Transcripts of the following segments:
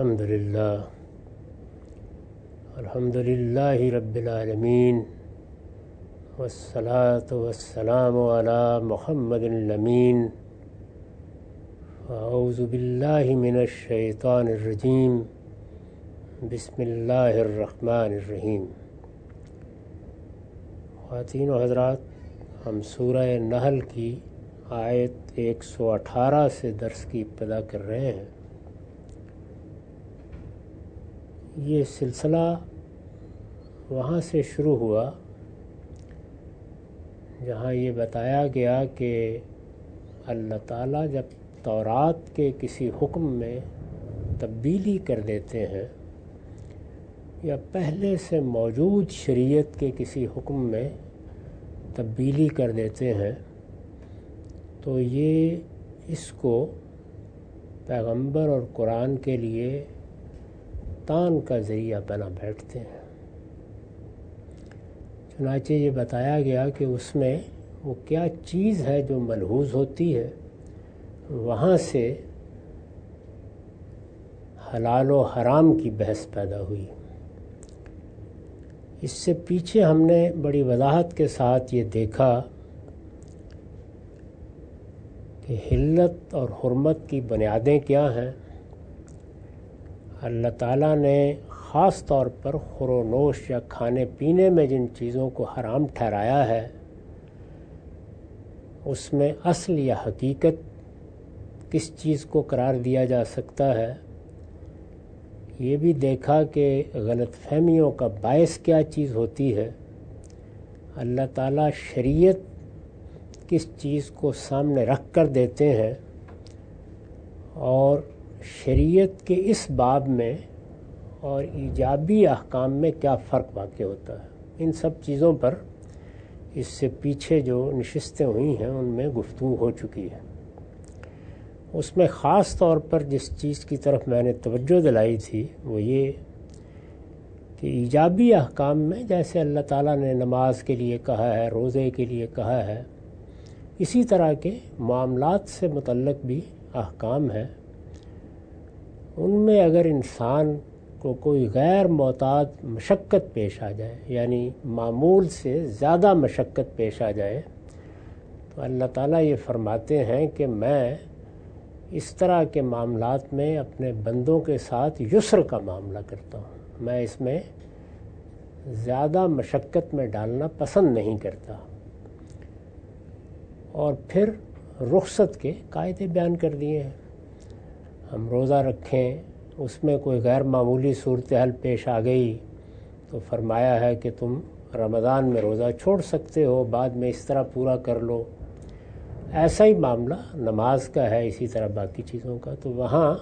الحمد للہ رب العالمین والصلاة والسلام علی محمد الامین اعوذ باللہ من الشیطان الرجیم بسم اللہ الرحمن الرحیم۔ خواتین و حضرات، ہم سورہ نحل کی آیت 118 سے درس کی ابتدا کر رہے ہیں۔ یہ سلسلہ وہاں سے شروع ہوا جہاں یہ بتایا گیا کہ اللہ تعالیٰ جب تورات کے کسی حکم میں تبدیلی کر دیتے ہیں یا پہلے سے موجود شریعت کے کسی حکم میں تبدیلی کر دیتے ہیں تو یہ اس کو پیغمبر اور قرآن کے لیے تان کا ذریعہ بنا بیٹھتے ہیں۔ چنانچہ یہ بتایا گیا کہ اس میں وہ کیا چیز ہے جو ملحوظ ہوتی ہے، وہاں سے حلال و حرام کی بحث پیدا ہوئی۔ اس سے پیچھے ہم نے بڑی وضاحت کے ساتھ یہ دیکھا کہ حلت اور حرمت کی بنیادیں کیا ہیں۔ اللہ تعالیٰ نے خاص طور پر خور و نوش یا کھانے پینے میں جن چیزوں کو حرام ٹھہرایا ہے اس میں اصل یا حقیقت کس چیز کو قرار دیا جا سکتا ہے، یہ بھی دیکھا کہ غلط فہمیوں کا باعث کیا چیز ہوتی ہے۔ اللہ تعالیٰ شریعت کس چیز کو سامنے رکھ کر دیتے ہیں اور شریعت کے اس باب میں اور ایجابی احکام میں کیا فرق واقع ہوتا ہے، ان سب چیزوں پر اس سے پیچھے جو نشستیں ہوئی ہیں ان میں گفتگو ہو چکی ہے۔ اس میں خاص طور پر جس چیز کی طرف میں نے توجہ دلائی تھی وہ یہ کہ ایجابی احکام میں جیسے اللہ تعالیٰ نے نماز کے لیے کہا ہے، روزے کے لیے کہا ہے، اسی طرح کے معاملات سے متعلق بھی احکام ہیں۔ ان میں اگر انسان کو کوئی غیر معتاد مشقت پیش آ جائے، یعنی معمول سے زیادہ مشقت پیش آ جائے، تو اللہ تعالیٰ یہ فرماتے ہیں کہ میں اس طرح کے معاملات میں اپنے بندوں کے ساتھ یسر کا معاملہ کرتا ہوں، میں اس میں زیادہ مشقت میں ڈالنا پسند نہیں کرتا۔ اور پھر رخصت کے قاعدے بیان کر دیے ہیں۔ ہم روزہ رکھیں، اس میں کوئی غیر معمولی صورتحال پیش آ گئی تو فرمایا ہے کہ تم رمضان میں روزہ چھوڑ سکتے ہو، بعد میں اس طرح پورا کر لو۔ ایسا ہی معاملہ نماز کا ہے، اسی طرح باقی چیزوں کا، تو وہاں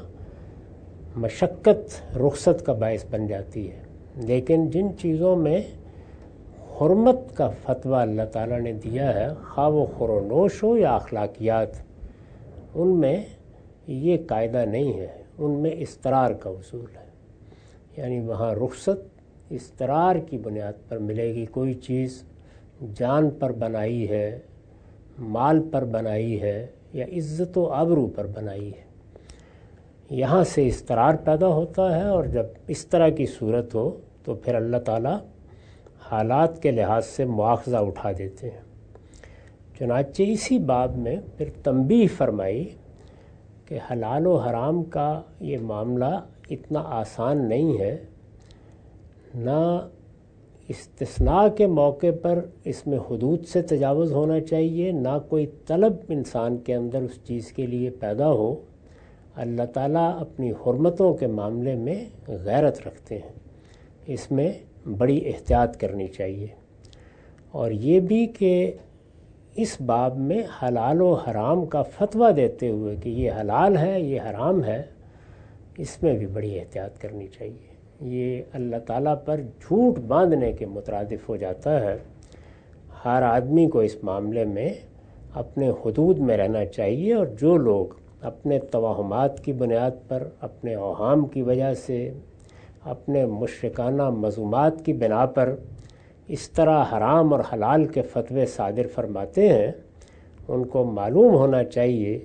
مشقت رخصت کا باعث بن جاتی ہے۔ لیکن جن چیزوں میں حرمت کا فتویٰ اللہ تعالیٰ نے دیا ہے، خواہ وہ خور و نوش ہو یا اخلاقیات، ان میں یہ قاعدہ نہیں ہے، ان میں استرار کا اصول ہے، یعنی وہاں رخصت استرار کی بنیاد پر ملے گی۔ کوئی چیز جان پر بنائی ہے، مال پر بنائی ہے یا عزت و آبرو پر بنائی ہے، یہاں سے استرار پیدا ہوتا ہے، اور جب اس طرح کی صورت ہو تو پھر اللہ تعالیٰ حالات کے لحاظ سے مواخذہ اٹھا دیتے ہیں۔ چنانچہ اسی باب میں پھر تنبیہ فرمائی کہ حلال و حرام کا یہ معاملہ اتنا آسان نہیں ہے، نہ استثناء کے موقع پر اس میں حدود سے تجاوز ہونا چاہیے، نہ کوئی طلب انسان کے اندر اس چیز کے لیے پیدا ہو۔ اللہ تعالیٰ اپنی حرمتوں کے معاملے میں غیرت رکھتے ہیں، اس میں بڑی احتیاط کرنی چاہیے۔ اور یہ بھی کہ اس باب میں حلال و حرام کا فتویٰ دیتے ہوئے کہ یہ حلال ہے یہ حرام ہے، اس میں بھی بڑی احتیاط کرنی چاہیے۔ یہ اللہ تعالیٰ پر جھوٹ باندھنے کے مترادف ہو جاتا ہے۔ ہر آدمی کو اس معاملے میں اپنے حدود میں رہنا چاہیے، اور جو لوگ اپنے توہمات کی بنیاد پر، اپنے اوہام کی وجہ سے، اپنے مشرکانہ مذمومات کی بنا پر اس طرح حرام اور حلال کے فتوے صادر فرماتے ہیں، ان کو معلوم ہونا چاہیے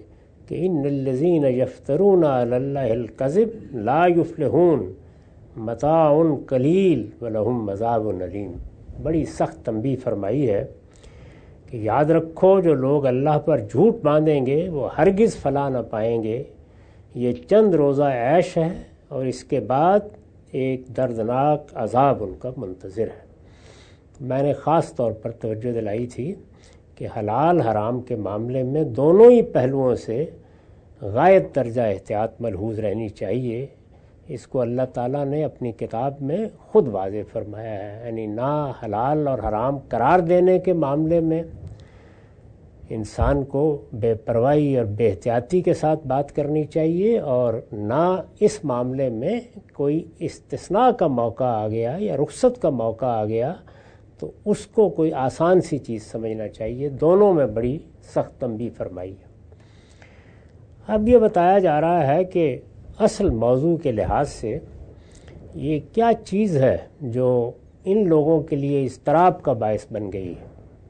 کہ ان الذین یفترون علی اللہ الکذب لا یفلحون متاع قلیل ولہم عذاب علیم۔ بڑی سخت تنبیہ فرمائی ہے کہ یاد رکھو جو لوگ اللہ پر جھوٹ باندھیں گے وہ ہرگز فلاح نہ پائیں گے، یہ چند روزہ عیش ہے اور اس کے بعد ایک دردناک عذاب ان کا منتظر ہے۔ میں نے خاص طور پر توجہ دلائی تھی کہ حلال حرام کے معاملے میں دونوں ہی پہلوؤں سے غایت درجہ احتیاط ملحوظ رہنی چاہیے۔ اس کو اللہ تعالیٰ نے اپنی کتاب میں خود واضح فرمایا ہے، یعنی نہ حلال اور حرام قرار دینے کے معاملے میں انسان کو بے پرواہی اور بے احتیاطی کے ساتھ بات کرنی چاہیے، اور نہ اس معاملے میں کوئی استثناء کا موقع آ گیا یا رخصت کا موقع آ گیا تو اس کو کوئی آسان سی چیز سمجھنا چاہیے۔ دونوں میں بڑی سخت تنبیہ فرمائی ہے۔ اب یہ بتایا جا رہا ہے کہ اصل موضوع کے لحاظ سے یہ کیا چیز ہے جو ان لوگوں کے لیے اضطراب کا باعث بن گئی ہے۔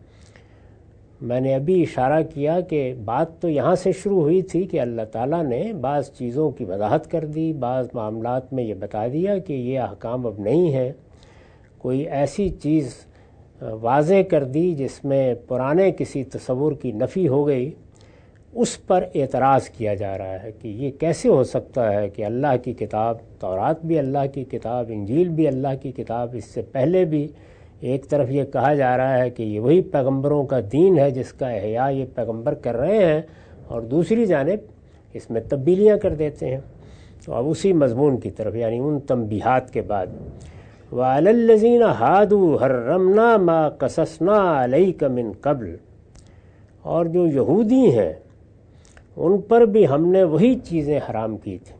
میں نے ابھی اشارہ کیا کہ بات تو یہاں سے شروع ہوئی تھی کہ اللہ تعالیٰ نے بعض چیزوں کی وضاحت کر دی، بعض معاملات میں یہ بتا دیا کہ یہ احکام اب نہیں ہیں، کوئی ایسی چیز واضح کر دی جس میں پرانے کسی تصور کی نفی ہو گئی، اس پر اعتراض کیا جا رہا ہے کہ یہ کیسے ہو سکتا ہے کہ اللہ کی کتاب، تورات بھی اللہ کی کتاب، انجیل بھی اللہ کی کتاب، اس سے پہلے بھی ایک طرف یہ کہا جا رہا ہے کہ یہ وہی پیغمبروں کا دین ہے جس کا احیاء یہ پیغمبر کر رہے ہیں، اور دوسری جانب اس میں تبدیلیاں کر دیتے ہیں۔ تو اب اسی مضمون کی طرف، یعنی ان تنبیہات کے بعد وَعَلَى الَّذِينَ هَادُوا حَرَّمْنَا مَا قَصَصْنَا عَلَيْكَ مِن قَبْلُ، اور جو یہودی ہیں ان پر بھی ہم نے وہی چیزیں حرام کی تھیں۔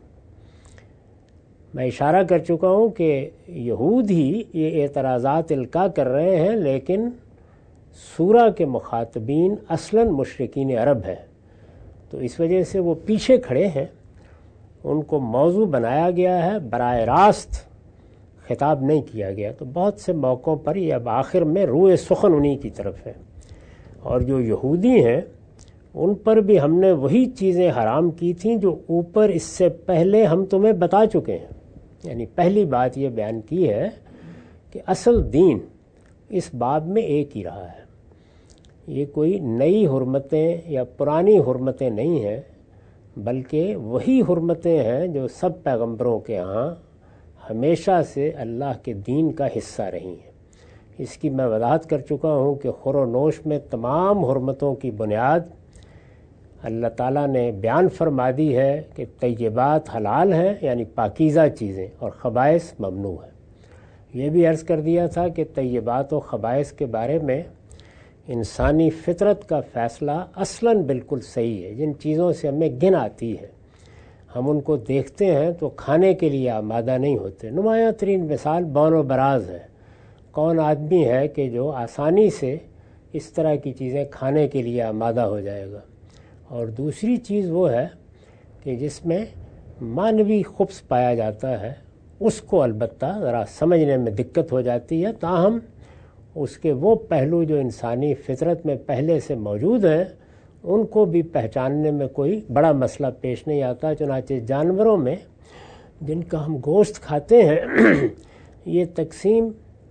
میں اشارہ کر چکا ہوں کہ یہود ہی یہ اعتراضات القاء کر رہے ہیں، لیکن سورہ کے مخاطبین اصلاً مشرکین عرب ہیں، تو اس وجہ سے وہ پیچھے کھڑے ہیں، ان کو موضوع بنایا گیا ہے، براہ راست خطاب نہیں کیا گیا۔ تو بہت سے موقعوں پر یہ اب آخر میں روئے سخن انہی کی طرف ہے، اور جو یہودی ہیں ان پر بھی ہم نے وہی چیزیں حرام کی تھیں جو اوپر اس سے پہلے ہم تمہیں بتا چکے ہیں۔ یعنی پہلی بات یہ بیان کی ہے کہ اصل دین اس باب میں ایک ہی رہا ہے، یہ کوئی نئی حرمتیں یا پرانی حرمتیں نہیں ہیں، بلکہ وہی حرمتیں ہیں جو سب پیغمبروں کے ہاں ہمیشہ سے اللہ کے دین کا حصہ رہی ہیں۔ اس کی میں وضاحت کر چکا ہوں کہ خور و نوش میں تمام حرمتوں کی بنیاد اللہ تعالیٰ نے بیان فرما دی ہے کہ طیبات حلال ہیں، یعنی پاکیزہ چیزیں، اور خبائث ممنوع ہیں۔ یہ بھی عرض کر دیا تھا کہ طیبات و خبائث کے بارے میں انسانی فطرت کا فیصلہ اصلاً بالکل صحیح ہے۔ جن چیزوں سے ہمیں گن آتی ہے، ہم ان کو دیکھتے ہیں تو کھانے کے لیے آمادہ نہیں ہوتے۔ نمایاں ترین مثال بون و براز ہے۔ کون آدمی ہے کہ جو آسانی سے اس طرح کی چیزیں کھانے کے لیے آمادہ ہو جائے گا؟ اور دوسری چیز وہ ہے کہ جس میں معنوی خبث پایا جاتا ہے، اس کو البتہ ذرا سمجھنے میں دقت ہو جاتی ہے، تاہم اس کے وہ پہلو جو انسانی فطرت میں پہلے سے موجود ہیں ان کو بھی پہچاننے میں کوئی بڑا مسئلہ پیش نہیں آتا۔ چنانچہ جانوروں میں جن کا ہم گوشت کھاتے ہیں یہ تقسیم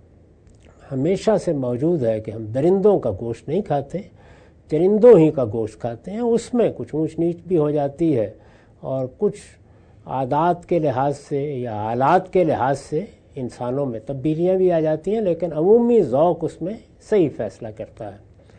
ہمیشہ سے موجود ہے کہ ہم درندوں کا گوشت نہیں کھاتے، چرندوں ہی کا گوشت کھاتے ہیں۔ اس میں کچھ اونچ نیچ بھی ہو جاتی ہے، اور کچھ عادات کے لحاظ سے یا حالات کے لحاظ سے انسانوں میں تبدیلیاں بھی آ جاتی ہیں، لیکن عمومی ذوق اس میں صحیح فیصلہ کرتا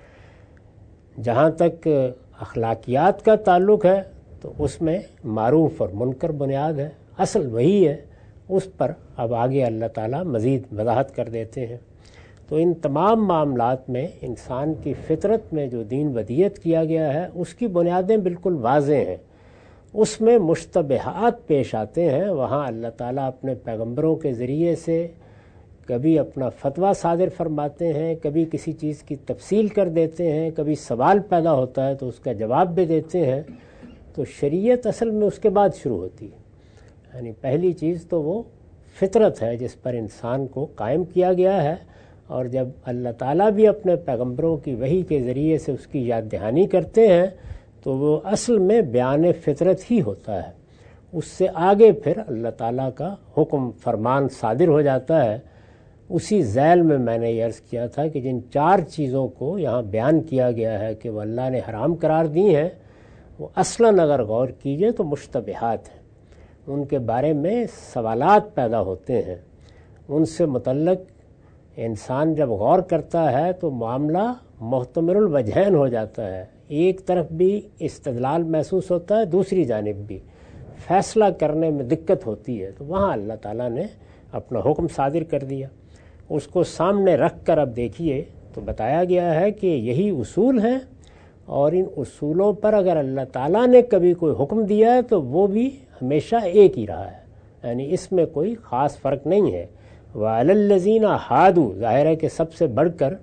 ہے۔ جہاں تک اخلاقیات کا تعلق ہے تو اس میں معروف اور منکر بنیاد ہے، اصل وہی ہے، اس پر اب آگے اللہ تعالیٰ مزید وضاحت کر دیتے ہیں۔ تو ان تمام معاملات میں انسان کی فطرت میں جو دین ودیت کیا گیا ہے اس کی بنیادیں بالکل واضح ہیں۔ اس میں مشتبہات پیش آتے ہیں، وہاں اللہ تعالیٰ اپنے پیغمبروں کے ذریعے سے کبھی اپنا فتویٰ صادر فرماتے ہیں، کبھی کسی چیز کی تفصیل کر دیتے ہیں، کبھی سوال پیدا ہوتا ہے تو اس کا جواب بھی دیتے ہیں۔ تو شریعت اصل میں اس کے بعد شروع ہوتی ہے، یعنی پہلی چیز تو وہ فطرت ہے جس پر انسان کو قائم کیا گیا ہے، اور جب اللہ تعالیٰ بھی اپنے پیغمبروں کی وحی کے ذریعے سے اس کی یاد دہانی کرتے ہیں تو وہ اصل میں بیان فطرت ہی ہوتا ہے. اس سے آگے پھر اللہ تعالیٰ کا حکم فرمان صادر ہو جاتا ہے. اسی ذیل میں میں نے یہ عرض کیا تھا کہ جن 4 چیزوں کو یہاں بیان کیا گیا ہے کہ وہ اللہ نے حرام قرار دی ہیں، وہ اصلاً اگر غور کیجئے تو مشتبہات ہیں. ان کے بارے میں سوالات پیدا ہوتے ہیں. ان سے متعلق انسان جب غور کرتا ہے تو معاملہ محتمل الوجہین ہو جاتا ہے. ایک طرف بھی استدلال محسوس ہوتا ہے، دوسری جانب بھی فیصلہ کرنے میں دقت ہوتی ہے. تو وہاں اللہ تعالیٰ نے اپنا حکم صادر کر دیا. اس کو سامنے رکھ کر اب دیکھیے تو بتایا گیا ہے کہ یہی اصول ہیں، اور ان اصولوں پر اگر اللہ تعالیٰ نے کبھی کوئی حکم دیا ہے تو وہ بھی ہمیشہ ایک ہی رہا ہے، یعنی اس میں کوئی خاص فرق نہیں ہے. وَعَلَى الَّذِينَ هَادُوا، ظاہر ہے کہ سب سے بڑھ کر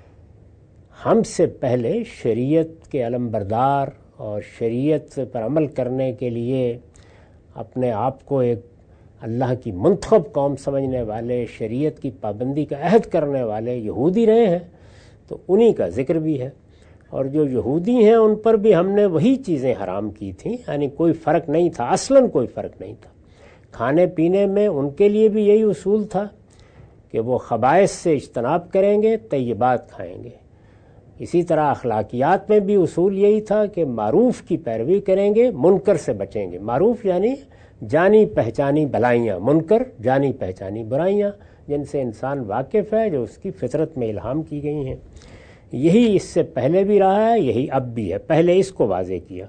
ہم سے پہلے شریعت کے علمبردار اور شریعت پر عمل کرنے کے لیے اپنے آپ کو ایک اللہ کی منتخب قوم سمجھنے والے، شریعت کی پابندی کا عہد کرنے والے یہودی رہے ہیں. تو انہی کا ذکر بھی ہے. اور جو یہودی ہیں ان پر بھی ہم نے وہی چیزیں حرام کی تھیں، یعنی کوئی فرق نہیں تھا، اصلاً کوئی فرق نہیں تھا. کھانے پینے میں ان کے لیے بھی یہی اصول تھا کہ وہ خبائث سے اجتناب کریں گے، طیبات کھائیں گے. اسی طرح اخلاقیات میں بھی اصول یہی تھا کہ معروف کی پیروی کریں گے، منکر سے بچیں گے. معروف یعنی جانی پہچانی بھلائیاں، منکر جانی پہچانی برائیاں جن سے انسان واقف ہے، جو اس کی فطرت میں الہام کی گئی ہیں. یہی اس سے پہلے بھی رہا ہے، یہی اب بھی ہے. پہلے اس کو واضح کیا.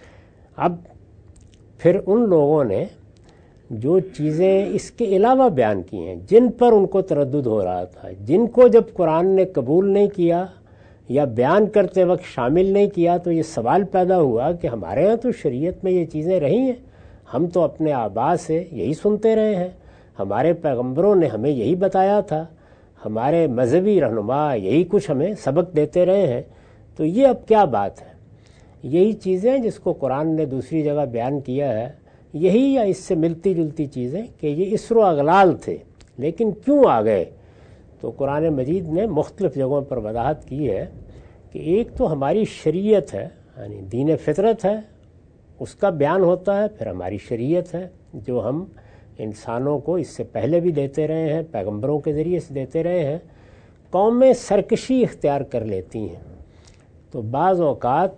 اب پھر ان لوگوں نے جو چیزیں اس کے علاوہ بیان کی ہیں، جن پر ان کو تردد ہو رہا تھا، جن کو جب قرآن نے قبول نہیں کیا یا بیان کرتے وقت شامل نہیں کیا، تو یہ سوال پیدا ہوا کہ ہمارے ہاں تو شریعت میں یہ چیزیں رہی ہیں، ہم تو اپنے آباء سے یہی سنتے رہے ہیں، ہمارے پیغمبروں نے ہمیں یہی بتایا تھا، ہمارے مذہبی رہنما یہی کچھ ہمیں سبق دیتے رہے ہیں، تو یہ اب کیا بات ہے؟ یہی چیزیں جس کو قرآن نے دوسری جگہ بیان کیا ہے، یہی یا اس سے ملتی جلتی چیزیں کہ یہ اسر و اغلال تھے، لیکن کیوں آ گئے؟ تو قرآن مجید نے مختلف جگہوں پر وضاحت کی ہے کہ ایک تو ہماری شریعت ہے، یعنی دین فطرت ہے، اس کا بیان ہوتا ہے. پھر ہماری شریعت ہے جو ہم انسانوں کو اس سے پہلے بھی دیتے رہے ہیں، پیغمبروں کے ذریعے سے دیتے رہے ہیں. قومیں سرکشی اختیار کر لیتی ہیں تو بعض اوقات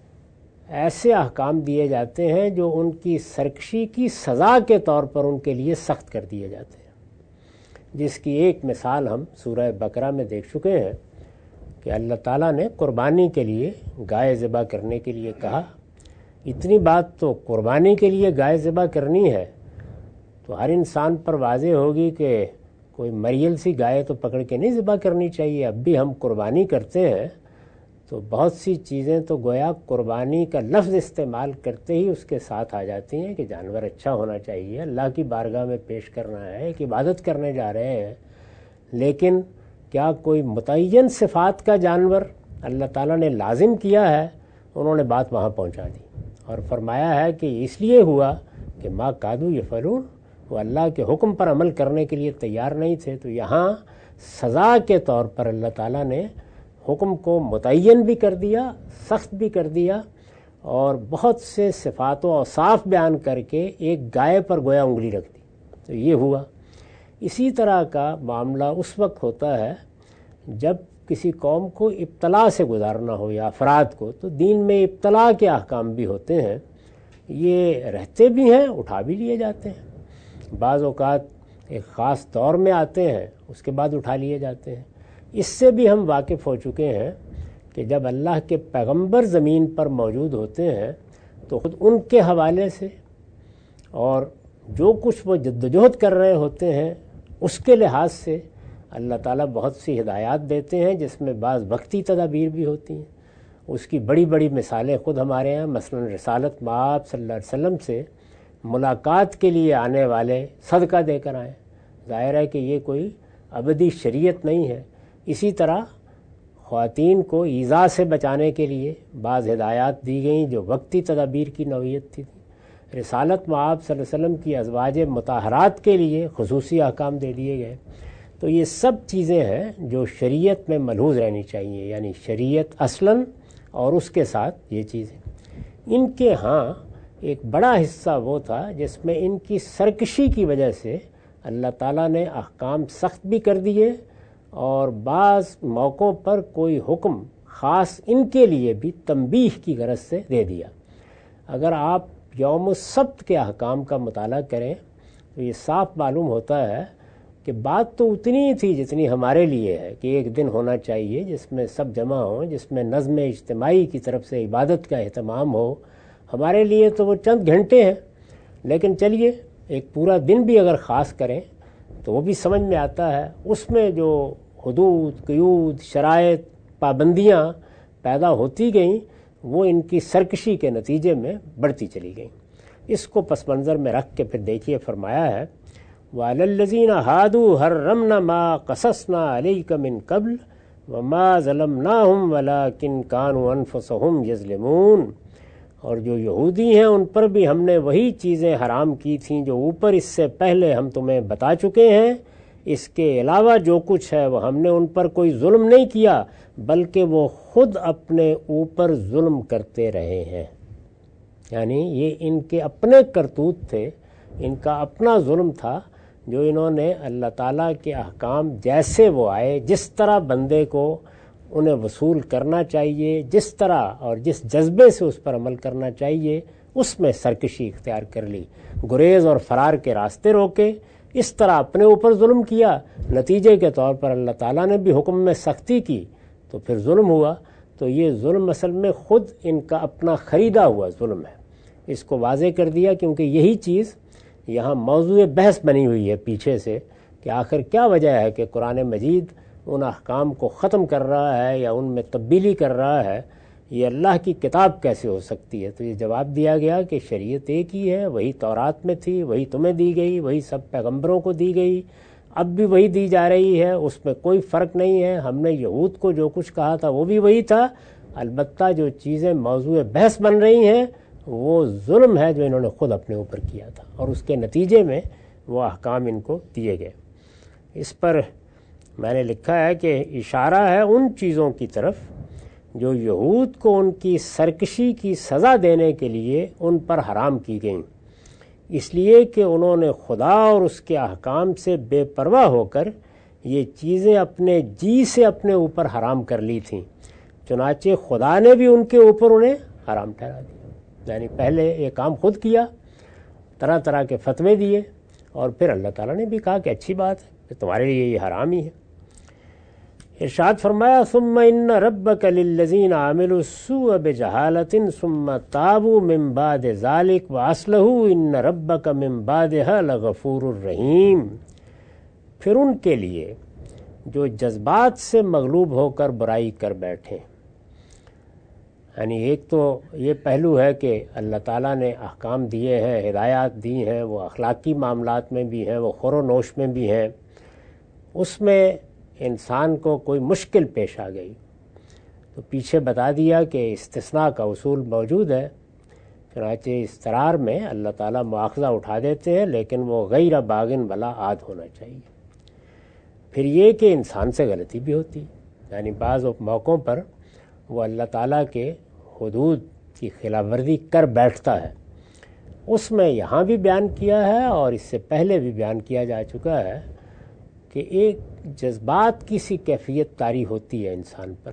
ایسے احکام دیے جاتے ہیں جو ان کی سرکشی کی سزا کے طور پر ان کے لیے سخت کر دیے جاتے ہیں، جس کی ایک مثال ہم سورہ بقرہ میں دیکھ چکے ہیں کہ اللہ تعالیٰ نے قربانی کے لیے گائے ذبح کرنے کے لیے کہا. اتنی بات تو قربانی کے لیے گائے ذبح کرنی ہے تو ہر انسان پر واضح ہوگی کہ کوئی مریل سی گائے تو پکڑ کے نہیں ذبح کرنی چاہیے. اب بھی ہم قربانی کرتے ہیں تو بہت سی چیزیں تو گویا قربانی کا لفظ استعمال کرتے ہی اس کے ساتھ آ جاتی ہیں کہ جانور اچھا ہونا چاہیے، اللہ کی بارگاہ میں پیش کرنا ہے، ایک عبادت کرنے جا رہے ہیں. لیکن کیا کوئی متعین صفات کا جانور اللہ تعالیٰ نے لازم کیا ہے؟ انہوں نے بات وہاں پہنچا دی اور فرمایا ہے کہ اس لیے ہوا کہ ما کادو یفعلون، وہ اللہ کے حکم پر عمل کرنے کے لیے تیار نہیں تھے. تو یہاں سزا کے طور پر اللہ تعالیٰ نے حکم کو متعین بھی کر دیا، سخت بھی کر دیا، اور بہت سے صفات و اوصاف بیان کر کے ایک گائے پر گویا انگلی رکھ دی. تو یہ ہوا. اسی طرح کا معاملہ اس وقت ہوتا ہے جب کسی قوم کو ابتلا سے گزارنا ہو یا افراد کو، تو دین میں ابتلا کے احکام بھی ہوتے ہیں، یہ رہتے بھی ہیں، اٹھا بھی لیے جاتے ہیں. بعض اوقات ایک خاص دور میں آتے ہیں، اس کے بعد اٹھا لیے جاتے ہیں. اس سے بھی ہم واقف ہو چکے ہیں کہ جب اللہ کے پیغمبر زمین پر موجود ہوتے ہیں تو خود ان کے حوالے سے اور جو کچھ وہ جدوجہد کر رہے ہوتے ہیں اس کے لحاظ سے اللہ تعالیٰ بہت سی ہدایات دیتے ہیں، جس میں بعض وقتی تدابیر بھی ہوتی ہیں. اس کی بڑی بڑی مثالیں خود ہمارے یہاں، مثلا رسالت مآب صلی اللہ علیہ وسلم سے ملاقات کے لیے آنے والے صدقہ دے کر آئیں. ظاہر ہے کہ یہ کوئی ابدی شریعت نہیں ہے. اسی طرح خواتین کو ایذا سے بچانے کے لیے بعض ہدایات دی گئیں جو وقتی تدابیر کی نوعیت تھی. رسالت مآب صلی اللہ علیہ وسلم کی ازواج مطہرات کے لیے خصوصی احکام دے دیے گئے. تو یہ سب چیزیں ہیں جو شریعت میں ملحوظ رہنی چاہیے، یعنی شریعت اصلاً اور اس کے ساتھ یہ چیزیں. ان کے ہاں ایک بڑا حصہ وہ تھا جس میں ان کی سرکشی کی وجہ سے اللہ تعالیٰ نے احکام سخت بھی کر دیے اور بعض موقعوں پر کوئی حکم خاص ان کے لیے بھی تنبیہ کی غرض سے دے دیا۔ اگر آپ یوم السبت کے احکام کا مطالعہ کریں تو یہ صاف معلوم ہوتا ہے کہ بات تو اتنی ہی تھی جتنی ہمارے لیے ہے کہ ایک دن ہونا چاہیے جس میں سب جمع ہوں، جس میں نظم اجتماعی کی طرف سے عبادت کا اہتمام ہو۔ ہمارے لیے تو وہ چند گھنٹے ہیں، لیکن چلیے ایک پورا دن بھی اگر خاص کریں تو وہ بھی سمجھ میں آتا ہے۔ اس میں جو حدود، قیود، شرائط، پابندیاں پیدا ہوتی گئیں وہ ان کی سرکشی کے نتیجے میں بڑھتی چلی گئیں۔ اس کو پس منظر میں رکھ کے پھر دیکھیے فرمایا ہے وَعَلَى الَّذِينَ هَادُوا حَرَّمْنَا مَا قَصَصْنَا عَلَيْكَ مِن قَبْلُ وَمَا ظَلَمْنَاهُمْ وَلَكِنْ كَانُوا أَنفُسَهُمْ يَظْلِمُونَ، اور جو یہودی ہیں ان پر بھی ہم نے وہی چیزیں حرام کی تھیں جو اوپر اس سے پہلے ہم تمہیں بتا چکے ہیں۔ اس کے علاوہ جو کچھ ہے وہ ہم نے ان پر کوئی ظلم نہیں کیا بلکہ وہ خود اپنے اوپر ظلم کرتے رہے ہیں۔ یعنی یہ ان کے اپنے کرتوت تھے، ان کا اپنا ظلم تھا جو انہوں نے اللہ تعالیٰ کے احکام جیسے وہ آئے، جس طرح بندے کو انہیں وصول کرنا چاہیے، جس طرح اور جس جذبے سے اس پر عمل کرنا چاہیے، اس میں سرکشی اختیار کر لی، گریز اور فرار کے راستے روکے، اس طرح اپنے اوپر ظلم کیا۔ نتیجے کے طور پر اللہ تعالیٰ نے بھی حکم میں سختی کی تو پھر ظلم ہوا۔ تو یہ ظلم اصل میں خود ان کا اپنا خریدا ہوا ظلم ہے۔ اس کو واضح کر دیا کیونکہ یہی چیز یہاں موضوع بحث بنی ہوئی ہے پیچھے سے کہ آخر کیا وجہ ہے کہ قرآن مجید ان احکام کو ختم کر رہا ہے یا ان میں تبدیلی کر رہا ہے، یہ اللہ کی کتاب کیسے ہو سکتی ہے؟ تو یہ جواب دیا گیا کہ شریعت ایک ہی ہے، وہی تورات میں تھی، وہی تمہیں دی گئی، وہی سب پیغمبروں کو دی گئی، اب بھی وہی دی جا رہی ہے، اس میں کوئی فرق نہیں ہے۔ ہم نے یہود کو جو کچھ کہا تھا وہ بھی وہی تھا، البتہ جو چیزیں موضوع بحث بن رہی ہیں وہ ظلم ہے جو انہوں نے خود اپنے اوپر کیا تھا اور اس کے نتیجے میں وہ احکام ان کو دیے گئے۔ اس پر میں نے لکھا ہے کہ اشارہ ہے ان چیزوں کی طرف جو یہود کو ان کی سرکشی کی سزا دینے کے لیے ان پر حرام کی گئیں، اس لیے کہ انہوں نے خدا اور اس کے احکام سے بے پرواہ ہو کر یہ چیزیں اپنے جی سے اپنے اوپر حرام کر لی تھیں، چنانچہ خدا نے بھی ان کے اوپر انہیں حرام ٹھہرا دیا۔ یعنی پہلے یہ کام خود کیا، طرح طرح کے فتوے دیے، اور پھر اللہ تعالیٰ نے بھی کہا کہ اچھی بات ہے کہ تمہارے لیے یہ حرام ہی ہے۔ ارشاد فرمایا ثم ان ربک للذین عملوا السوء بجہالۃ ثم تابوا من بعد ذلک واصلحوا ان ربک من بعدها لغفور الرحیم، پھر ان کے لیے جو جذبات سے مغلوب ہو کر برائی کر بیٹھے۔ یعنی ایک تو یہ پہلو ہے کہ اللہ تعالیٰ نے احکام دیے ہیں، ہدایات دی ہیں، وہ اخلاقی معاملات میں بھی ہیں، وہ خور و نوش میں بھی ہیں، اس میں انسان کو کوئی مشکل پیش آ گئی تو پیچھے بتا دیا کہ استثناء کا اصول موجود ہے، چنانچہ اضطرار میں اللہ تعالیٰ مواخذہ اٹھا دیتے ہیں، لیکن وہ غیر باغن ولا عاد ہونا چاہیے۔ پھر یہ کہ انسان سے غلطی بھی ہوتی، یعنی بعض موقعوں پر وہ اللہ تعالیٰ کے حدود کی خلاف ورزی کر بیٹھتا ہے، اس میں یہاں بھی بیان کیا ہے اور اس سے پہلے بھی بیان کیا جا چکا ہے کہ ایک جذبات کی سی کیفیت طاری ہوتی ہے انسان پر،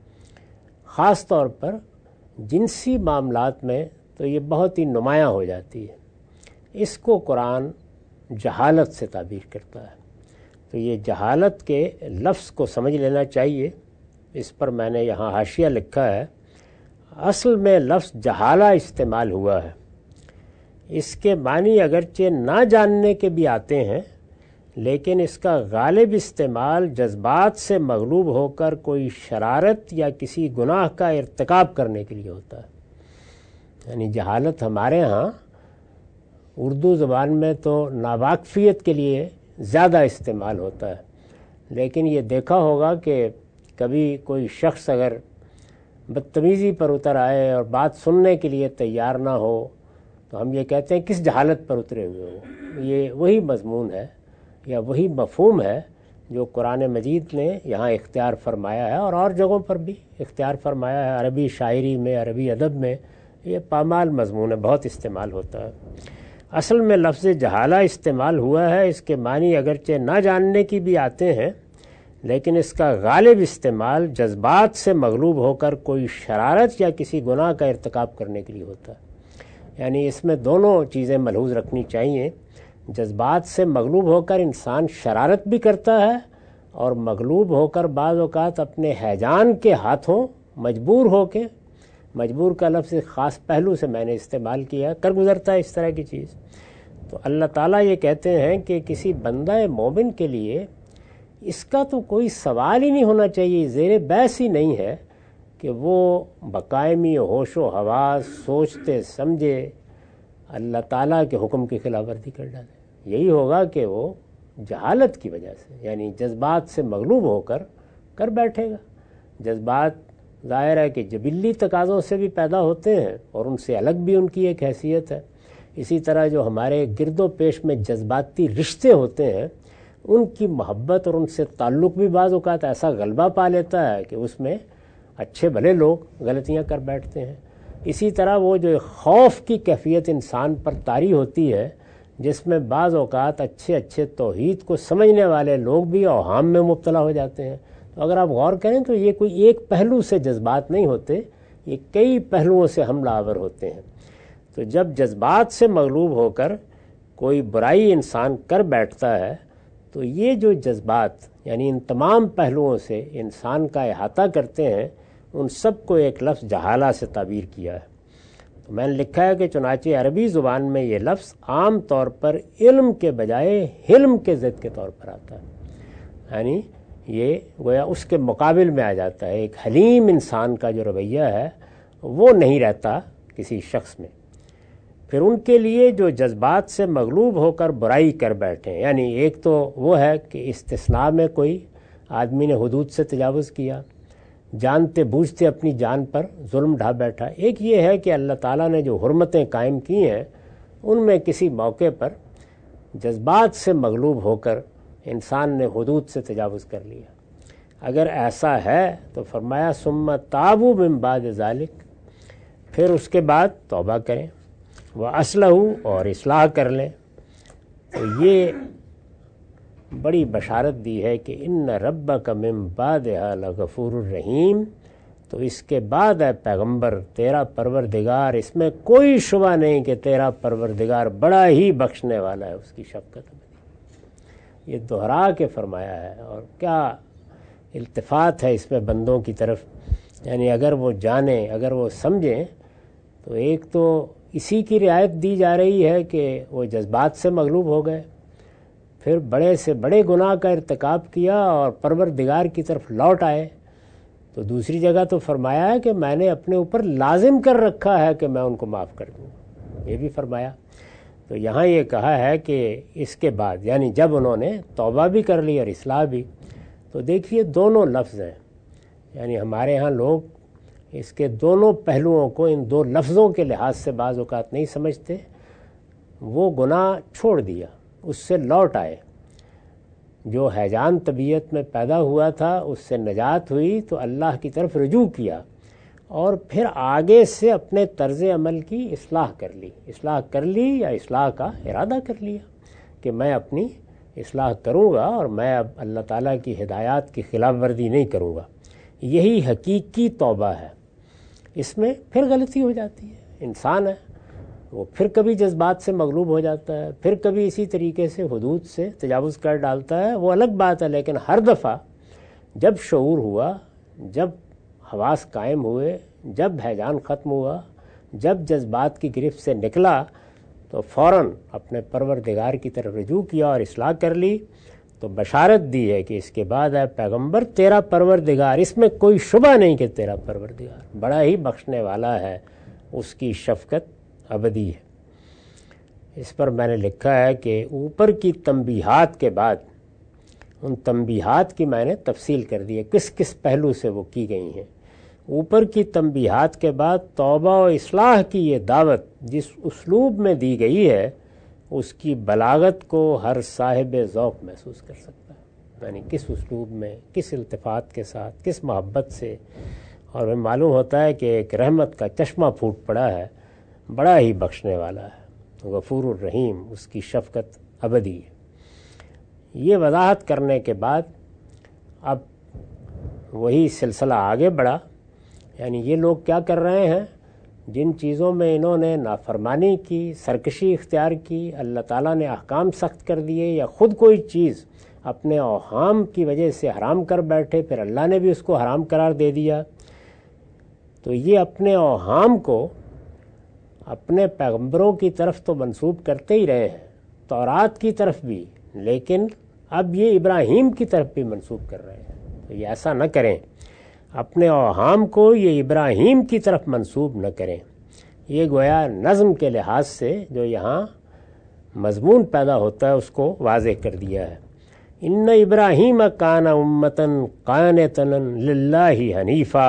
خاص طور پر جنسی معاملات میں تو یہ بہت ہی نمایاں ہو جاتی ہے۔ اس کو قرآن جہالت سے تعبیر کرتا ہے، تو یہ جہالت کے لفظ کو سمجھ لینا چاہیے۔ اس پر میں نے یہاں حاشیہ لکھا ہے، اصل میں لفظ جہالہ استعمال ہوا ہے، اس کے معنی اگرچہ نہ جاننے کے بھی آتے ہیں، لیکن اس کا غالب استعمال جذبات سے مغلوب ہو کر کوئی شرارت یا کسی گناہ کا ارتکاب کرنے کے لیے ہوتا ہے۔ یعنی جہالت ہمارے ہاں اردو زبان میں تو ناواقفیت کے لیے زیادہ استعمال ہوتا ہے، لیکن یہ دیکھا ہوگا کہ کبھی کوئی شخص اگر بدتمیزی پر اتر آئے اور بات سننے کے لیے تیار نہ ہو تو ہم یہ کہتے ہیں کس جہالت پر اترے ہوئے ہو۔ یہ وہی مضمون ہے یا وہی مفہوم ہے جو قرآن مجید نے یہاں اختیار فرمایا ہے اور جگہوں پر بھی اختیار فرمایا ہے۔ عربی شاعری میں، عربی ادب میں یہ پامال مضمون ہے، بہت استعمال ہوتا ہے۔ اصل میں لفظ جہالہ استعمال ہوا ہے، اس کے معنی اگرچہ نہ جاننے کی بھی آتے ہیں، لیکن اس کا غالب استعمال جذبات سے مغلوب ہو کر کوئی شرارت یا کسی گناہ کا ارتکاب کرنے کے لیے ہوتا ہے۔ یعنی اس میں دونوں چیزیں ملحوظ رکھنی چاہیے، جذبات سے مغلوب ہو کر انسان شرارت بھی کرتا ہے، اور مغلوب ہو کر بعض اوقات اپنے ہیجان کے ہاتھوں مجبور ہو کے، مجبور کا لفظ خاص پہلو سے میں نے استعمال کیا، کر گزرتا ہے اس طرح کی چیز۔ تو اللہ تعالیٰ یہ کہتے ہیں کہ کسی بندہ مومن کے لیے اس کا تو کوئی سوال ہی نہیں ہونا چاہیے، زیر بحث ہی نہیں ہے کہ وہ بقائمی ہوش و حواس سوچتے سمجھے اللہ تعالیٰ کے حکم کی خلاف ورزی کر ڈالے۔ یہی ہوگا کہ وہ جہالت کی وجہ سے، یعنی جذبات سے مغلوب ہو کر بیٹھے گا۔ جذبات ظاہر ہے کہ جبلی تقاضوں سے بھی پیدا ہوتے ہیں، اور ان سے الگ بھی ان کی ایک حیثیت ہے۔ اسی طرح جو ہمارے گرد و پیش میں جذباتی رشتے ہوتے ہیں، ان کی محبت اور ان سے تعلق بھی بعض اوقات ایسا غلبہ پا لیتا ہے کہ اس میں اچھے بھلے لوگ غلطیاں کر بیٹھتے ہیں۔ اسی طرح وہ جو خوف کی کیفیت انسان پر طاری ہوتی ہے، جس میں بعض اوقات اچھے توحید کو سمجھنے والے لوگ بھی اوہام میں مبتلا ہو جاتے ہیں۔ تو اگر آپ غور کریں تو یہ کوئی ایک پہلو سے جذبات نہیں ہوتے، یہ کئی پہلوؤں سے حملہ آور ہوتے ہیں۔ تو جب جذبات سے مغلوب ہو کر کوئی برائی انسان کر بیٹھتا ہے، تو یہ جو جذبات یعنی ان تمام پہلوؤں سے انسان کا احاطہ کرتے ہیں، ان سب کو ایک لفظ جہالہ سے تعبیر کیا ہے۔ تو میں نے لکھا ہے کہ چنانچہ عربی زبان میں یہ لفظ عام طور پر علم کے بجائے حلم کے ضد کے طور پر آتا ہے، یعنی یہ گویا اس کے مقابل میں آ جاتا ہے۔ ایک حلیم انسان کا جو رویہ ہے وہ نہیں رہتا کسی شخص میں۔ پھر ان کے لیے جو جذبات سے مغلوب ہو کر برائی کر بیٹھے، یعنی ایک تو وہ ہے کہ استثناء میں کوئی آدمی نے حدود سے تجاوز کیا، جانتے بوجھتے اپنی جان پر ظلم ڈھا بیٹھا۔ ایک یہ ہے کہ اللہ تعالیٰ نے جو حرمتیں قائم کی ہیں، ان میں کسی موقع پر جذبات سے مغلوب ہو کر انسان نے حدود سے تجاوز کر لیا۔ اگر ایسا ہے تو فرمایا ثم تابوا من بعد ذلک، پھر اس کے بعد توبہ کریں، وَأَصْلَحُوا اور اصلاح کر لیں۔ تو یہ بڑی بشارت دی ہے کہ ان ربک من بعدها لغفور الرحیم۔ تو اس کے بعد ہے پیغمبر تیرا پروردگار، اس میں کوئی شبہ نہیں کہ تیرا پروردگار بڑا ہی بخشنے والا ہے، اس کی شفقت یہ دہرا کے فرمایا ہے۔ اور کیا التفات ہے اس میں بندوں کی طرف، یعنی اگر وہ جانیں، اگر وہ سمجھیں، تو ایک تو اسی کی رعایت دی جا رہی ہے کہ وہ جذبات سے مغلوب ہو گئے، پھر بڑے سے بڑے گناہ کا ارتکاب کیا اور پروردگار کی طرف لوٹ آئے۔ تو دوسری جگہ تو فرمایا ہے کہ میں نے اپنے اوپر لازم کر رکھا ہے کہ میں ان کو معاف کر دوں، یہ بھی فرمایا۔ تو یہاں یہ کہا ہے کہ اس کے بعد، یعنی جب انہوں نے توبہ بھی کر لی اور اصلاح بھی، تو دیکھیے دونوں لفظ ہیں، یعنی ہمارے ہاں لوگ اس کے دونوں پہلوؤں کو ان دو لفظوں کے لحاظ سے بعض اوقات نہیں سمجھتے۔ وہ گناہ چھوڑ دیا، اس سے لوٹ آئے، جو ہیجان طبیعت میں پیدا ہوا تھا اس سے نجات ہوئی تو اللہ کی طرف رجوع کیا، اور پھر آگے سے اپنے طرز عمل کی اصلاح کر لی یا اصلاح کا ارادہ کر لیا کہ میں اپنی اصلاح کروں گا اور میں اب اللہ تعالیٰ کی ہدایات کی خلاف ورزی نہیں کروں گا۔ یہی حقیقی توبہ ہے۔ اس میں پھر غلطی ہو جاتی ہے، انسان ہے وہ پھر کبھی جذبات سے مغلوب ہو جاتا ہے، پھر کبھی اسی طریقے سے حدود سے تجاوز کر ڈالتا ہے، وہ الگ بات ہے۔ لیکن ہر دفعہ جب شعور ہوا، جب حواس قائم ہوئے، جب ہیجان ختم ہوا، جب جذبات کی گرفت سے نکلا، تو فوراً اپنے پروردگار کی طرف رجوع کیا اور اصلاح کر لی۔ تو بشارت دی ہے کہ اس کے بعد ہے پیغمبر تیرا پروردگار، اس میں کوئی شبہ نہیں کہ تیرا پروردگار بڑا ہی بخشنے والا ہے، اس کی شفقت ابدی ہے۔ اس پر میں نے لکھا ہے کہ اوپر کی تنبیہات کے بعد، ان تنبیہات کی میں نے تفصیل کر دی ہے کس کس پہلو سے وہ کی گئی ہیں۔ اوپر کی تنبیہات کے بعد توبہ و اصلاح کی یہ دعوت جس اسلوب میں دی گئی ہے، اس کی بلاغت کو ہر صاحب ذوق محسوس کر سکتا ہے، یعنی کس اسلوب میں، کس التفات کے ساتھ، کس محبت سے اور ہمیں معلوم ہوتا ہے کہ ایک رحمت کا چشمہ پھوٹ پڑا ہے، بڑا ہی بخشنے والا ہے، غفور الرحیم، اس کی شفقت ابدی ہے۔ یہ وضاحت کرنے کے بعد اب وہی سلسلہ آگے بڑھا، یعنی یہ لوگ کیا کر رہے ہیں، جن چیزوں میں انہوں نے نافرمانی کی، سرکشی اختیار کی، اللہ تعالیٰ نے احکام سخت کر دیے، یا خود کوئی چیز اپنے اوہام کی وجہ سے حرام کر بیٹھے، پھر اللہ نے بھی اس کو حرام قرار دے دیا، تو یہ اپنے اوہام کو اپنے پیغمبروں کی طرف تو منسوب کرتے ہی رہے ہیں، تورات کی طرف بھی، لیکن اب یہ ابراہیم کی طرف بھی منسوب کر رہے ہیں۔ تو یہ ایسا نہ کریں، اپنے اوہام کو یہ ابراہیم کی طرف منسوب نہ کریں۔ یہ گویا نظم کے لحاظ سے جو یہاں مضمون پیدا ہوتا ہے اس کو واضح کر دیا ہے۔ ان ابراہیم کان امتن قانتا للہ حنیفا،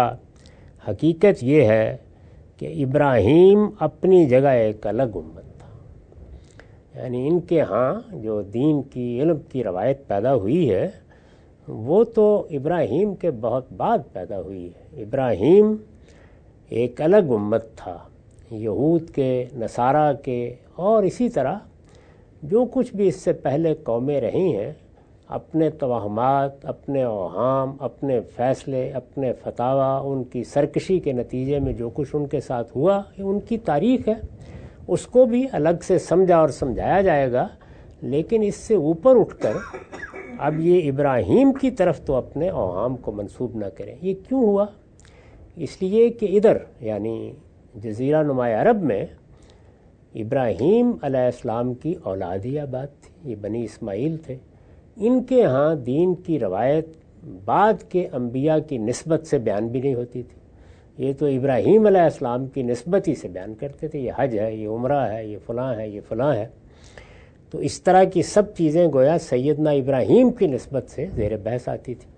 حقیقت یہ ہے کہ ابراہیم اپنی جگہ ایک الگ امت تھا، یعنی ان کے ہاں جو دین کی علم کی روایت پیدا ہوئی ہے وہ تو ابراہیم کے بہت بعد پیدا ہوئی ہے۔ ابراہیم ایک الگ امت تھا، یہود کے، نصارہ کے، اور اسی طرح جو کچھ بھی اس سے پہلے قومیں رہی ہیں، اپنے توہمات، اپنے اوہام، اپنے فیصلے، اپنے فتاویٰ، ان کی سرکشی کے نتیجے میں جو کچھ ان کے ساتھ ہوا، یہ ان کی تاریخ ہے، اس کو بھی الگ سے سمجھا اور سمجھایا جائے گا، لیکن اس سے اوپر اٹھ کر اب یہ ابراہیم کی طرف تو اپنے اوہام کو منسوب نہ کریں۔ یہ کیوں ہوا؟ اس لیے کہ ادھر یعنی جزیرہ نما عرب میں ابراہیم علیہ السلام کی اولاد ہی آباد تھی، یہ بنی اسماعیل تھے، ان کے ہاں دین کی روایت بعد کے انبیاء کی نسبت سے بیان بھی نہیں ہوتی تھی، یہ تو ابراہیم علیہ السلام کی نسبت ہی سے بیان کرتے تھے، یہ حج ہے، یہ عمرہ ہے، یہ فلاں ہے، یہ فلاں ہے۔ تو اس طرح کی سب چیزیں گویا سیدنا ابراہیم کی نسبت سے زیر بحث آتی تھی۔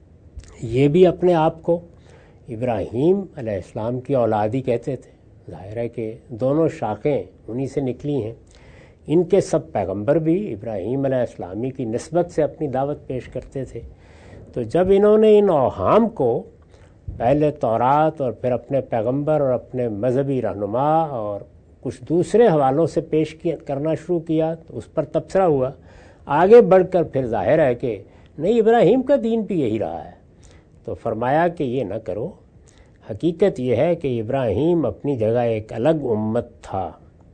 یہ بھی اپنے آپ کو ابراہیم علیہ السلام کی اولاد ہی کہتے تھے، ظاہر ہے کہ دونوں شاخیں انہی سے نکلی ہیں۔ ان کے سب پیغمبر بھی ابراہیم علیہ السلامی کی نسبت سے اپنی دعوت پیش کرتے تھے۔ تو جب انہوں نے ان اوہام کو پہلے تورات اور پھر اپنے پیغمبر اور اپنے مذہبی رہنما اور کچھ دوسرے حوالوں سے پیش کرنا شروع کیا تو اس پر تبصرہ ہوا، آگے بڑھ کر پھر ظاہر ہے کہ نہیں، ابراہیم کا دین بھی یہی رہا ہے، تو فرمایا کہ یہ نہ کرو، حقیقت یہ ہے کہ ابراہیم اپنی جگہ ایک الگ امت تھا۔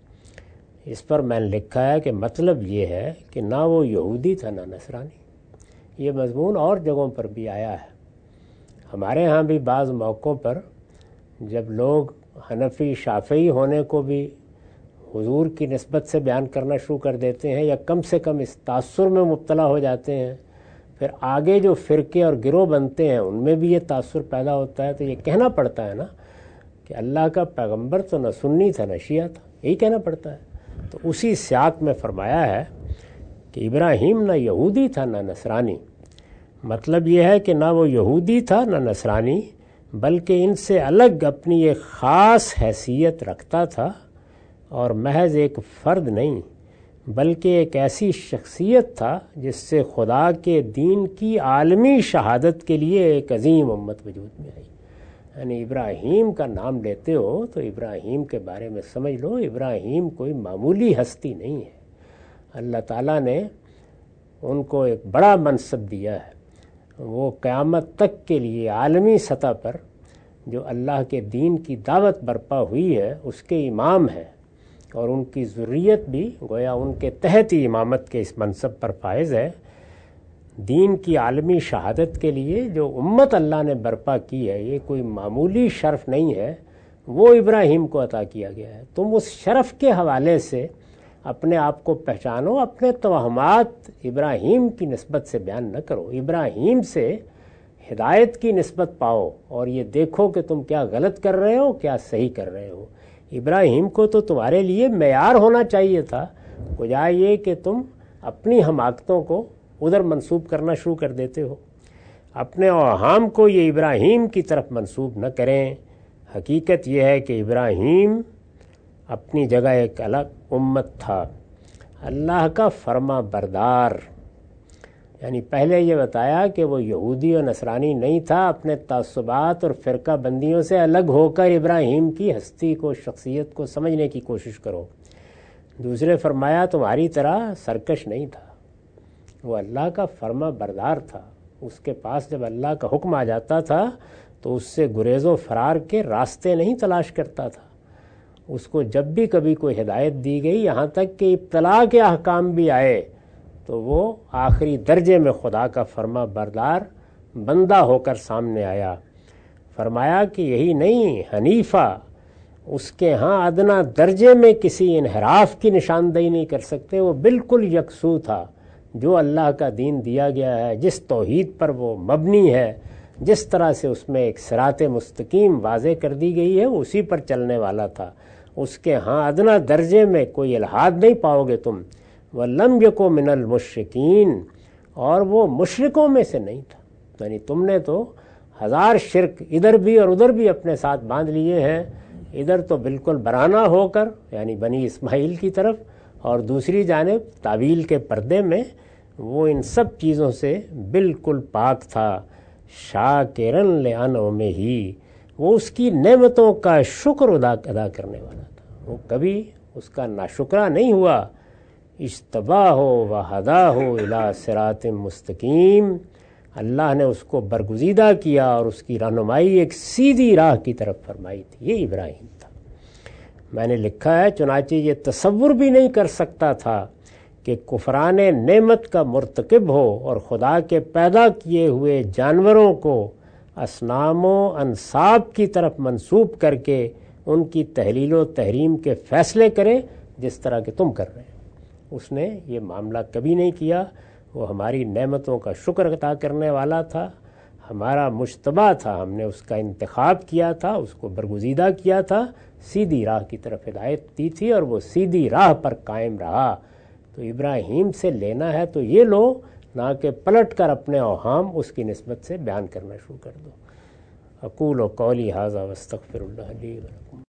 اس پر میں نے لکھا ہے کہ مطلب یہ ہے کہ نہ وہ یہودی تھا نہ نصرانی۔ یہ مضمون اور جگہوں پر بھی آیا ہے، ہمارے ہاں بھی بعض موقعوں پر جب لوگ حنفی شافعی ہونے کو بھی حضور کی نسبت سے بیان کرنا شروع کر دیتے ہیں، یا کم سے کم اس تاثر میں مبتلا ہو جاتے ہیں، پھر آگے جو فرقے اور گروہ بنتے ہیں ان میں بھی یہ تاثر پیدا ہوتا ہے، تو یہ کہنا پڑتا ہے نا کہ اللہ کا پیغمبر تو نہ سنی تھا نہ شیعہ تھا، یہی کہنا پڑتا ہے۔ تو اسی سیاق میں فرمایا ہے کہ ابراہیم نہ یہودی تھا نہ نصرانی، مطلب یہ ہے کہ نہ وہ یہودی تھا نہ نصرانی، بلکہ ان سے الگ اپنی ایک خاص حیثیت رکھتا تھا، اور محض ایک فرد نہیں بلکہ ایک ایسی شخصیت تھا جس سے خدا کے دین کی عالمی شہادت کے لیے ایک عظیم امت وجود میں آئی۔ یعنی ابراہیم کا نام لیتے ہو تو ابراہیم کے بارے میں سمجھ لو، ابراہیم کوئی معمولی ہستی نہیں ہے، اللہ تعالیٰ نے ان کو ایک بڑا منصب دیا ہے، وہ قیامت تک کے لیے عالمی سطح پر جو اللہ کے دین کی دعوت برپا ہوئی ہے اس کے امام ہیں، اور ان کی ذریت بھی گویا ان کے تحت ہی امامت کے اس منصب پر فائز ہے۔ دین کی عالمی شہادت کے لیے جو امت اللہ نے برپا کی ہے یہ کوئی معمولی شرف نہیں ہے، وہ ابراہیم کو عطا کیا گیا ہے۔ تم اس شرف کے حوالے سے اپنے آپ کو پہچانو، اپنے توہمات ابراہیم کی نسبت سے بیان نہ کرو، ابراہیم سے ہدایت کی نسبت پاؤ اور یہ دیکھو کہ تم کیا غلط کر رہے ہو کیا صحیح کر رہے ہو۔ ابراہیم کو تو تمہارے لیے معیار ہونا چاہیے تھا، بجائے یہ کہ تم اپنی حماقتوں کو ادھر منسوب کرنا شروع کر دیتے ہو۔ اپنے اوہام کو یہ ابراہیم کی طرف منسوب نہ کریں، حقیقت یہ ہے کہ ابراہیم اپنی جگہ ایک الگ امت تھا، اللہ کا فرما بردار، یعنی پہلے یہ بتایا کہ وہ یہودی اور نصرانی نہیں تھا، اپنے تعصبات اور فرقہ بندیوں سے الگ ہو کر ابراہیم کی ہستی کو، شخصیت کو سمجھنے کی کوشش کرو۔ دوسرے فرمایا تمہاری طرح سرکش نہیں تھا، وہ اللہ کا فرما بردار تھا، اس کے پاس جب اللہ کا حکم آ جاتا تھا تو اس سے گریز و فرار کے راستے نہیں تلاش کرتا تھا۔ اس کو جب بھی کبھی کوئی ہدایت دی گئی، یہاں تک کہ ابتلا کے احکام بھی آئے، تو وہ آخری درجے میں خدا کا فرما بردار بندہ ہو کر سامنے آیا۔ فرمایا کہ یہی نہیں، حنیفہ، اس کے ہاں ادنا درجے میں کسی انحراف کی نشاندہی نہیں کر سکتے، وہ بالکل یکسو تھا۔ جو اللہ کا دین دیا گیا ہے، جس توحید پر وہ مبنی ہے، جس طرح سے اس میں ایک صراط مستقیم واضح کر دی گئی ہے، وہ اسی پر چلنے والا تھا۔ اس کے ہاں ادنا درجے میں کوئی الحاد نہیں پاؤ گے تم۔ وَلَمْ يَكُ مِنَ الْمُشْرِكِينَ، اور وہ مشرکوں میں سے نہیں تھا۔ یعنی تم نے تو ہزار شرک ادھر بھی اور ادھر بھی اپنے ساتھ باندھ لیے ہیں، ادھر تو بالکل برہنہ ہو کر یعنی بنی اسماعیل کی طرف، اور دوسری جانب تعویل کے پردے میں وہ ان سب چیزوں سے بالکل پاک تھا۔ شاکرن لِأَنْعُمِهِ، وہ اس کی نعمتوں کا شکر ادا کرنے والا تھا، وہ کبھی اس کا ناشکرہ نہیں ہوا۔ اجتباہ وہداہ الی صراط مستقیم، اللہ نے اس کو برگزیدہ کیا اور اس کی رہنمائی ایک سیدھی راہ کی طرف فرمائی تھی۔ یہ ابراہیم تھا۔ میں نے لکھا ہے چنانچہ یہ تصور بھی نہیں کر سکتا تھا کہ کفران نعمت کا مرتکب ہو اور خدا کے پیدا کیے ہوئے جانوروں کو اصنام و انصاب کی طرف منسوب کر کے ان کی تحلیل و تحریم کے فیصلے کرے جس طرح کہ تم کر رہے ہیں۔ اس نے یہ معاملہ کبھی نہیں کیا، وہ ہماری نعمتوں کا شکر ادا کرنے والا تھا، ہمارا مجتبی تھا، ہم نے اس کا انتخاب کیا تھا، اس کو برگزیدہ کیا تھا، سیدھی راہ کی طرف ہدایت دی تھی اور وہ سیدھی راہ پر قائم رہا۔ تو ابراہیم سے لینا ہے تو یہ لو، نہ کہ پلٹ کر اپنے اوہام اس کی نسبت سے بیان کرنا شروع کر دو۔ اقول قولی ھذا واستغفر اللہ لی ولکم۔